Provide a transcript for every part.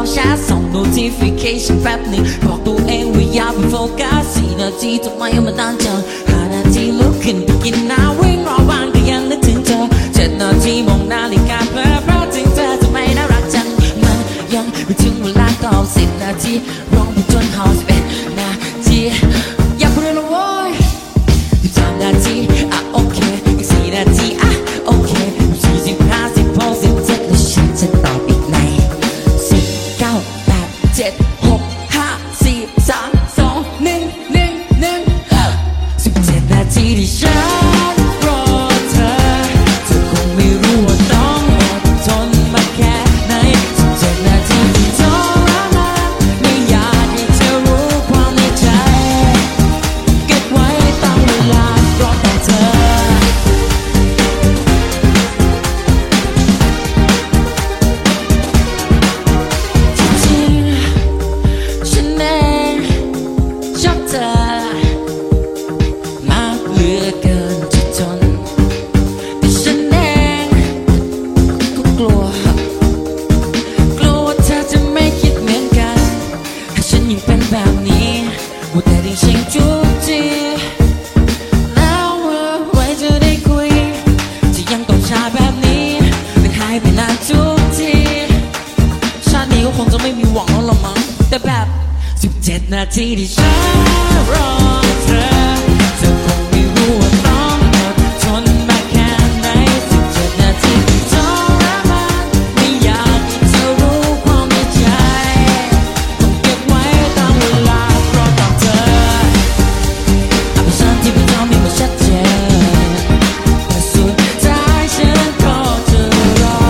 แชทส่ง notification แป๊บหนึ่งบอกตัวเองว่าอย่าไปโฟกัส4 นาทีทำไมมันนานจัง5 นาทีลุกขึ้นไปกินน้ำวิ่งรอบ้านก็ยังนึกถึงเธอ7 นาทีมองนาฬิกาเพราะถึงเธอทำไมน่ารักจังมันยังไม่ถึงเวลาตอบ10 นาทีร้องไปจนหอ11 นาทีอย่าพูดเลยนะโว้ย13 นาทีโอเคอีก4 นาทีโอเค45 16 17แล้วฉันจะตอบอีกใน10 9 8 7 6 5 4 3 2 1 1 1 17 นาทีที่ฉันรอเธอคงไม่รู้ว่าต้องอดทนมาแค่ไหน17 นาทีที่ทรมานไม่อยากให้เธอรู้ความในใจเก็บไว้ตั้งเวลารอแต่เธอฉันเองชอบเธอมากเหลือเกินจะทนแต่ฉันเองก็กลัวว่าเธอจะไม่คิดเหมือนกันถ้าฉันยังเป็นแบบนี้ว่าแต่ได้ฉันจุกจีแล้วเมื่อไหร่จะได้คุยจะยังต้องชาแบบนี้เป็นหายไปนานทุกทีชาตินี้ก็คงจะไม่มีหวังแล้วละมั้งแต่แบบ17 นาทีที่ฉันรอเธอคงไม่รู้ว่าต้องอดทนมาแค่ไหน17 นาทีที่ทรมานไม่อยากให้เธอรู้ความในใจต้องเก็บไว้ตามเวลารอตามเธอภาษาที่ไม่ทำให้มันชัดเจนแต่สุดท้ายฉันก็จะรอ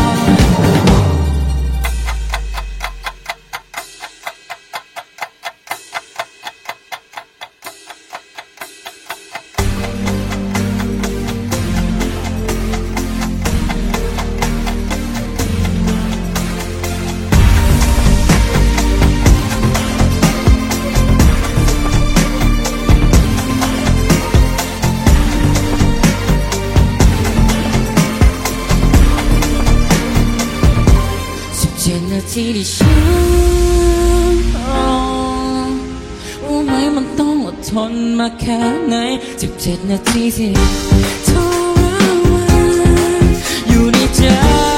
17 นาทีที่ฉันรอรู้ไหมมันต้องอดทนมาแค่ไหน17 นาทีที่ทรมานอยู่ในใจ